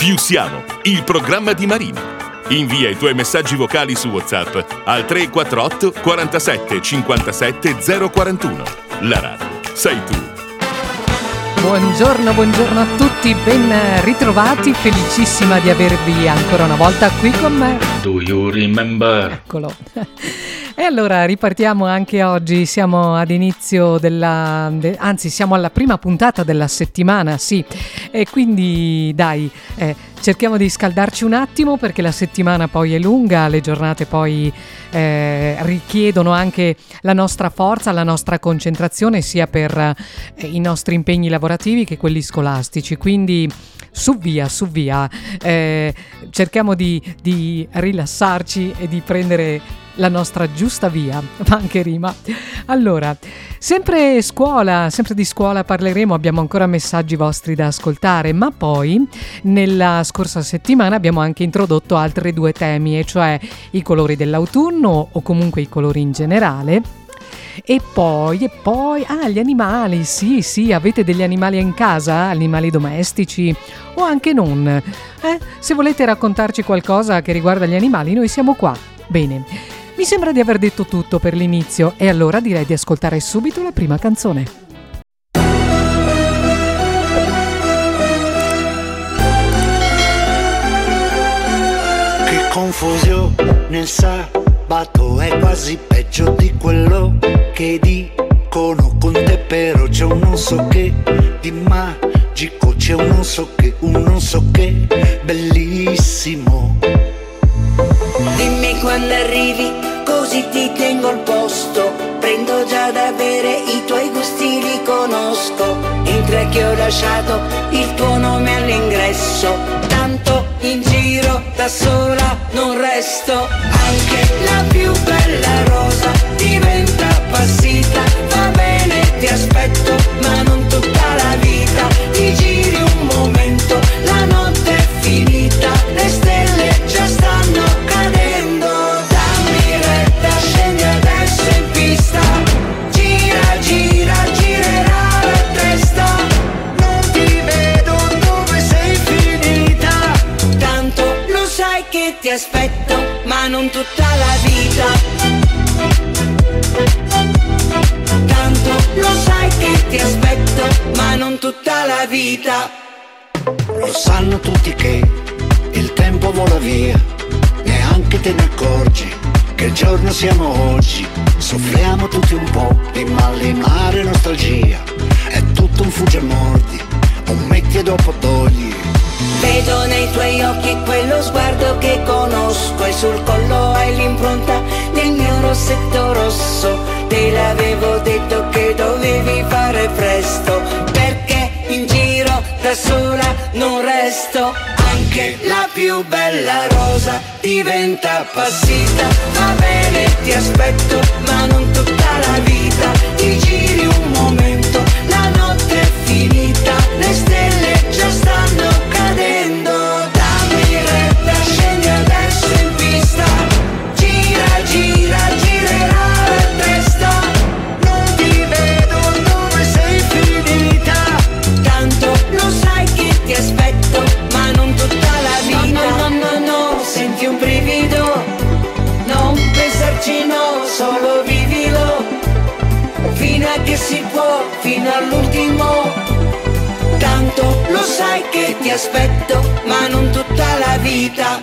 Più siamo, il programma di Marina. Invia i tuoi messaggi vocali su WhatsApp al 348 47 57 041. La radio sei tu. Buongiorno a tutti, ben ritrovati, felicissima di avervi ancora una volta qui con me. Do you remember? Eccolo. E allora ripartiamo anche oggi, siamo ad inizio anzi siamo alla prima puntata della settimana, sì, e quindi dai, cerchiamo di scaldarci un attimo perché la settimana poi è lunga, le giornate poi richiedono anche la nostra forza, la nostra concentrazione sia per i nostri impegni lavorativi che quelli scolastici, quindi su via, cerchiamo di rilassarci e di prendere la nostra giusta via, ma anche rima. Allora, sempre di scuola parleremo, abbiamo ancora messaggi vostri da ascoltare, ma poi nella scorsa settimana abbiamo anche introdotto altri due temi, e cioè i colori dell'autunno o comunque i colori in generale. E poi, gli animali, sì, avete degli animali in casa, animali domestici o anche non? Se volete raccontarci qualcosa che riguarda gli animali, noi siamo qua. Bene, mi sembra di aver detto tutto per l'inizio e allora direi di ascoltare subito la prima canzone. Che confusione nel sabato, è quasi peggio di quello che dicono con te, però c'è un non so che di magico, c'è un non so che bellissimo. Dimmi quando arrivi, così ti tengo al posto. Prendo già da bere, i tuoi gusti li conosco. In tre che ho lasciato il tuo nome all'ingresso. Tanto in giro da sola non resto. Anche la più bella rosa diventa appassita. Va bene, ti aspetto, ma non tutta la vita. Ti giri un momento, la notte è finita. Le stelle già stanno cadendo. Dammi retta, scendi adesso in pista. Gira, girerà la testa. Non ti vedo dove sei finita. Tanto lo sai che ti aspetto, ma non tutta la vita. Tanto lo sai che ti aspetto, ma non tutta la vita. Lo sanno tutti che il tempo vola via, neanche te ne accorgi che giorno siamo oggi. Soffriamo tutti un po' di malinare e nostalgia, è tutto un fugge e mordi, un metti e dopo togli. Vedo nei tuoi occhi quello sguardo che conosco, e sul collo hai l'impronta del mio rossetto rosso. Te l'avevo detto che dovevi fare presto, perché in giro da sola non resto. Anche la più bella rosa diventa appassita. Va bene, ti aspetto, ma non tutta la vita. Ti giri un momento, la notte è finita. Le stelle già stanno cadendo. Dammi retta, scendi adesso in pista. Gira, girerà la testa. Non ti vedo dove sei finita. Tanto lo sai che ti aspetto, ma non tutta la vita. No, senti un brivido. Non pensarci, no, solo vivilo. Fino a che si può, fino all'ultimo. Tanto lo sai che ti aspetto, ma non tutta la vita.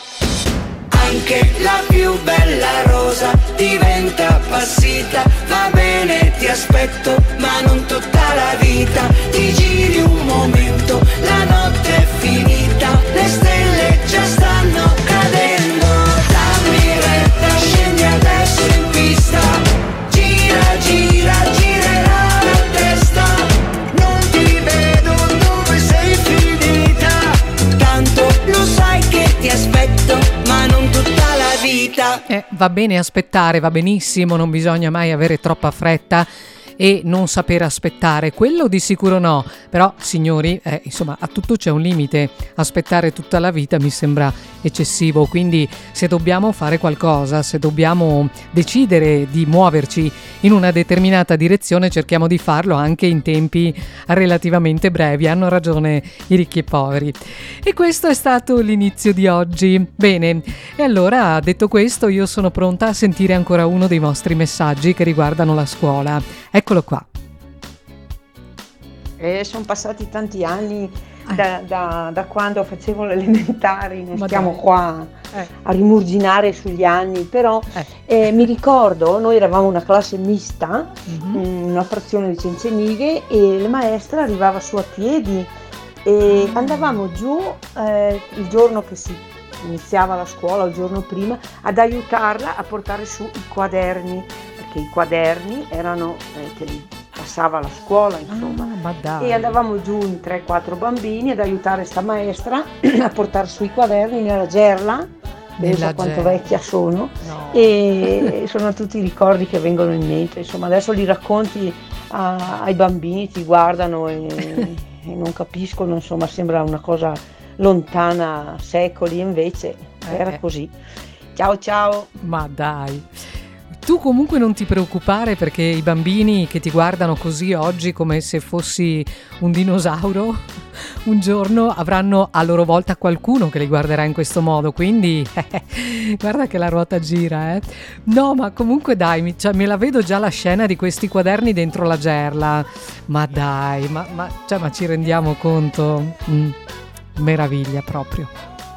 Anche la più bella rosa diventa appassita. Va bene, ti aspetto, ma non tutta la vita. Ti giri un momento, la notte è finita. Le stelle già stanno cadendo. Dammi retta, scendi adesso in pista. Gira, girerà la testa. Non ti vedo dove sei finita. Tanto lo sai che ti aspetto, ma non tutta la vita. Va bene aspettare, va benissimo, non bisogna mai avere troppa fretta. e non saper aspettare, quello di sicuro no, però signori, insomma, a tutto c'è un limite, aspettare tutta la vita mi sembra eccessivo, quindi se dobbiamo fare qualcosa, se dobbiamo decidere di muoverci in una determinata direzione, cerchiamo di farlo anche in tempi relativamente brevi, hanno ragione i ricchi e poveri. E questo è stato l'inizio di oggi. Bene, e allora detto questo io sono pronta a sentire ancora uno dei vostri messaggi che riguardano la scuola. Eccolo qua. Sono passati tanti anni da quando facevo le elementari, non stiamo qua a rimurginare sugli anni, però mi ricordo, noi eravamo una classe mista, una frazione di Cencenighe, e la maestra arrivava su a piedi e andavamo giù il giorno che si iniziava la scuola, il giorno prima, ad aiutarla a portare su i quaderni, perché i quaderni erano che li passava la scuola, insomma, e andavamo giù in 3-4 bambini ad aiutare sta maestra a portare su i quaderni nella gerla. Pensa quanto vecchia sono, no. E sono tutti i ricordi che vengono in mente, insomma, adesso li racconti ai bambini, ti guardano e non capiscono, insomma, sembra una cosa lontana secoli, invece era così. Ciao. Ma dai, tu comunque non ti preoccupare, perché i bambini che ti guardano così oggi come se fossi un dinosauro, un giorno avranno a loro volta qualcuno che li guarderà in questo modo, quindi guarda che la ruota gira, No, ma comunque dai, me la vedo già la scena di questi quaderni dentro la gerla, ma dai, ma ci rendiamo conto? Meraviglia proprio.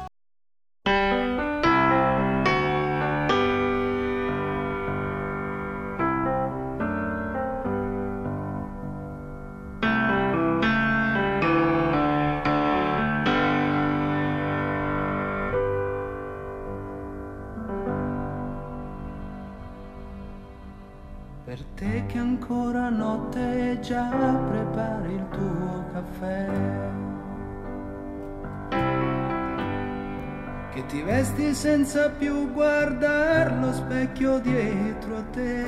Per te che ancora notte già prepari il tuo caffè, che ti vesti senza più guardare lo specchio dietro a te,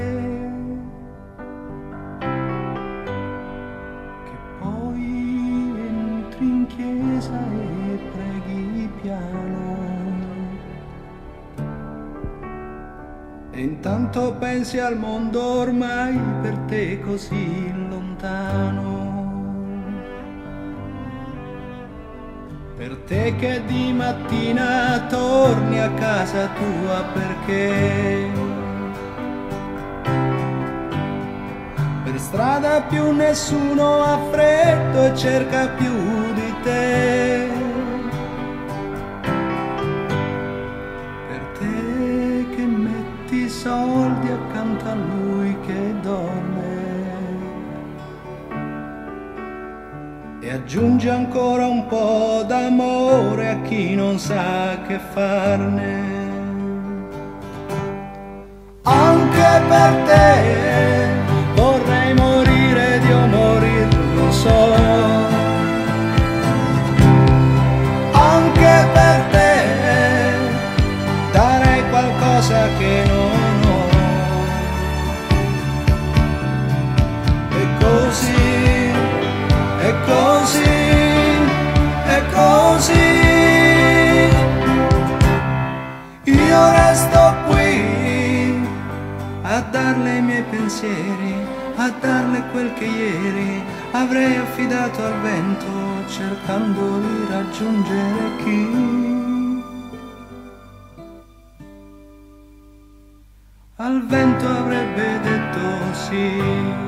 che poi entri in chiesa e preghi piano, e intanto pensi al mondo ormai per te così lontano. Per te che di mattina torni a casa tua perché per strada più nessuno ha freddo e cerca più di te. Per te che metti soldi accanto a lui che dorme e aggiunge ancora un po' d'amore a chi non sa che farne. Anche per te vorrei morire di morir, non so. Anche per te darei qualcosa che non ho. E così, e così, e così io resto qui a darle i miei pensieri, a darle quel che ieri avrei affidato al vento, cercando di raggiungere chi al vento avrebbe detto sì.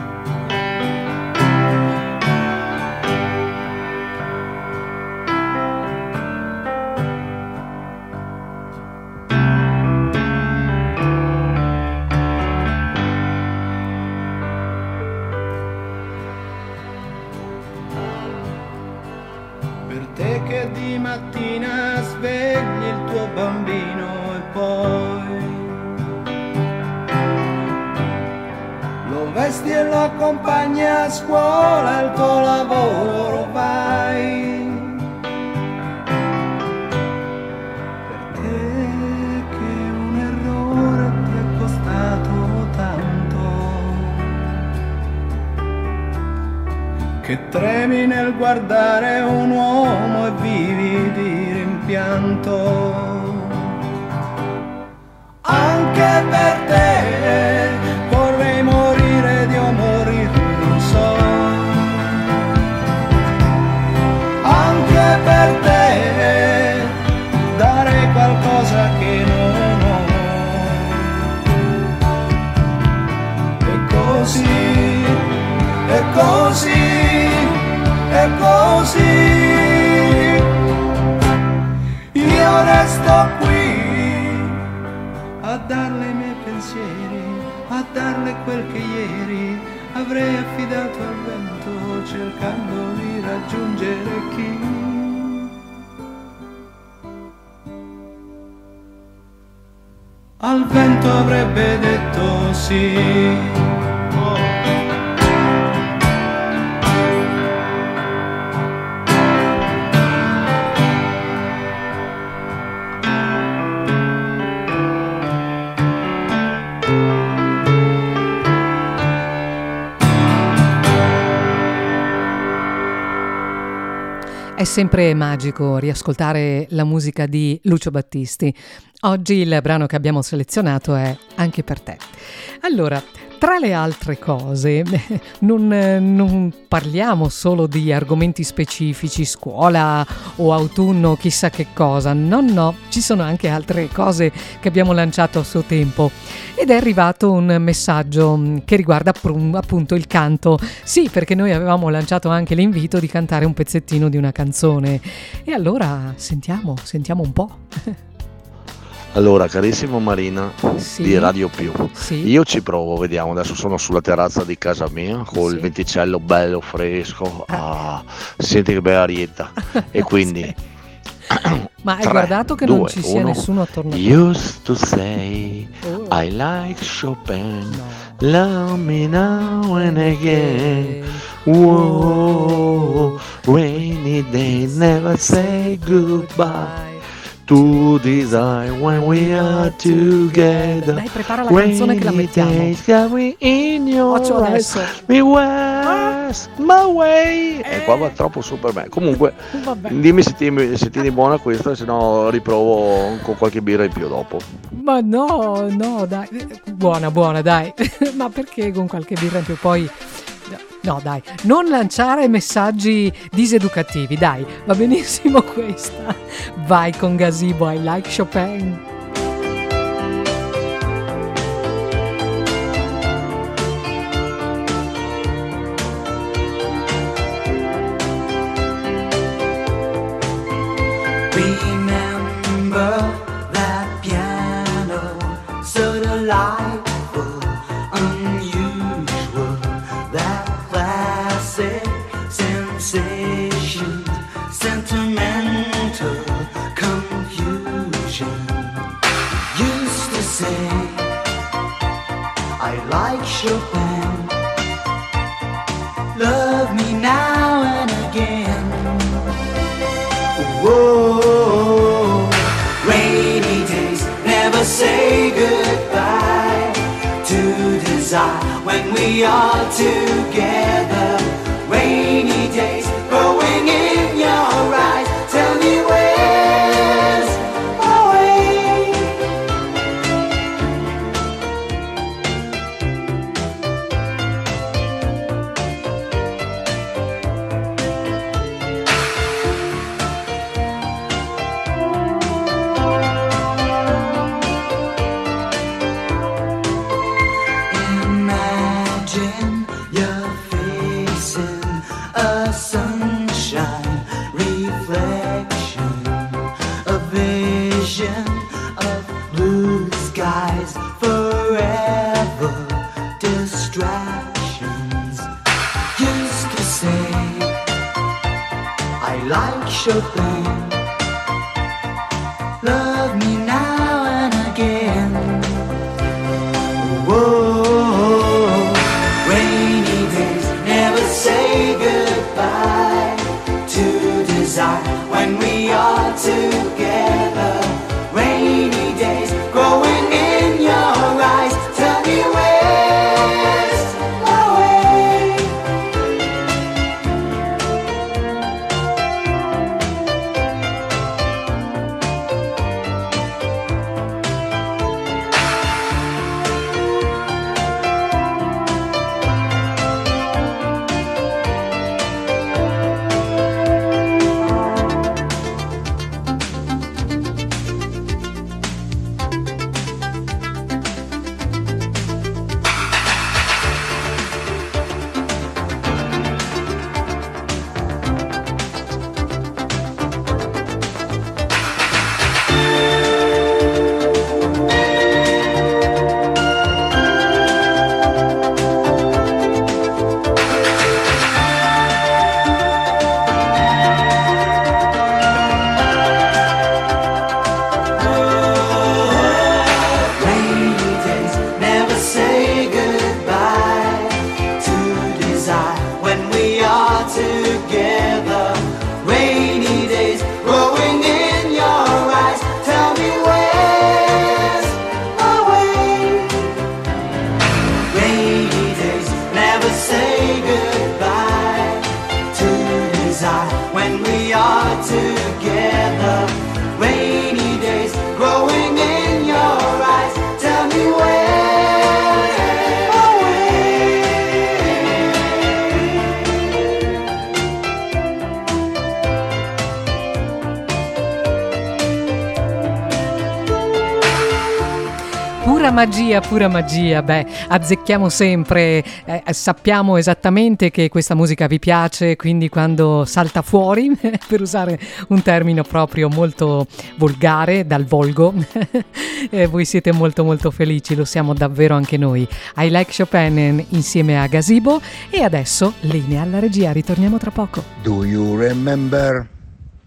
Di mattina svegli il tuo bambino e poi lo vesti e lo accompagni a scuola, al tuo lavoro vai. Per te che un errore ti è costato tanto nel guardare un uomo e vivi di rimpianto. Anche per te vorrei morire di morire, non so. Anche per te dare qualcosa che non ho. E così, e così, e così io resto qui a darle i miei pensieri, a darle quel che ieri avrei affidato al vento, cercando di raggiungere chi al vento avrebbe detto sì. È sempre magico riascoltare la musica di Lucio Battisti. Oggi il brano che abbiamo selezionato è Anche per te. Allora, tra le altre cose, non parliamo solo di argomenti specifici, scuola o autunno, chissà che cosa. No, ci sono anche altre cose che abbiamo lanciato a suo tempo. Ed è arrivato un messaggio che riguarda appunto il canto. Sì, perché noi avevamo lanciato anche l'invito di cantare un pezzettino di una canzone. E allora sentiamo un po'. Allora, carissimo Marina, sì, di Radio Più, sì, io ci provo, vediamo, adesso sono sulla terrazza di casa mia con sì, il venticello bello fresco, senti che bella arietta, e quindi sì. Ma hai 3, guardato che 2, non ci sia 1. nessuno attorno a te? Used to say Oh. I like Chopin, No. love me now and again. Whoa, rainy day, never say goodbye to desire when we are together. Dai, prepara la canzone che la mettiamo. Faccio adesso. Me west, my way. E qua va troppo su per me. Comunque, Vabbè. dimmi se tieni buona questa, se no riprovo con qualche birra in più dopo. Ma no, dai. Buona, dai. Ma perché con qualche birra in più poi... No, dai, non lanciare messaggi diseducativi, dai, va benissimo questa. Vai con Gazebo, I like Chopin. Remember that piano, so delightful, unusual, that classic sensation, sentimental confusion. Used to say, I like Chopin, love me now and again. Whoa, rainy days, never say goodbye to desire when we are together. Rainy days, growing in your eyes. Tell me where's my way? Imagine you're facing a sunshine reflection, a vision of blue skies, forever distractions. Used to say, I like Chopin, love me now and again. Whoa, rainy days, never say goodbye to desire when we are together. Rainy days, growing in your eyes. Tell me where's my way? pura magia, beh, azzecchiamo sempre, sappiamo esattamente che questa musica vi piace, quindi quando salta fuori, per usare un termine proprio molto volgare, dal volgo, voi siete molto molto felici, lo siamo davvero anche noi. I Like Chopin insieme a Gazebo, e adesso linea alla regia, ritorniamo tra poco. Do you remember